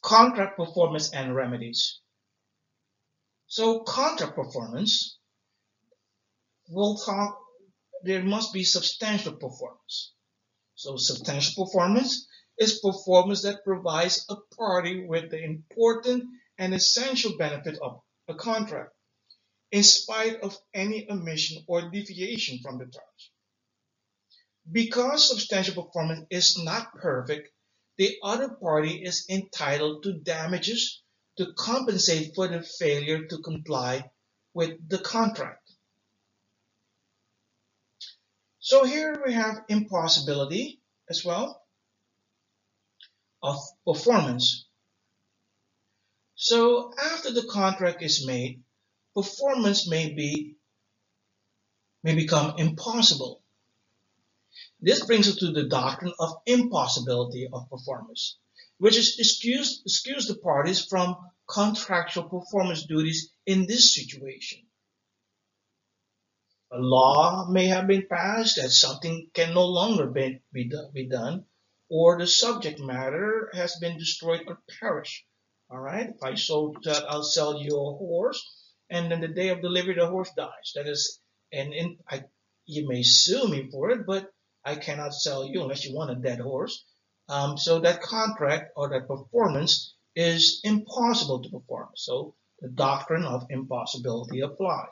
Contract performance and remedies. So contract performance, we'll talk, there must be substantial performance. So substantial performance is performance that provides a party with the important and essential benefit of a contract, in spite of any omission or deviation from the terms. Because substantial performance is not perfect, the other party is entitled to damages to compensate for the failure to comply with the contract. So here we have impossibility as well of performance. So after the contract is made, performance may become impossible. This brings us to the doctrine of impossibility of performance, which is excuse the parties from contractual performance duties in this situation. A law may have been passed that something can no longer be done, or the subject matter has been destroyed or perished. All right, if I sold that, I'll sell you a horse, and then the day of delivery, the horse dies. That is, you may sue me for it, but I cannot sell you unless you want a dead horse. So that contract or that performance is impossible to perform. So the doctrine of impossibility applies.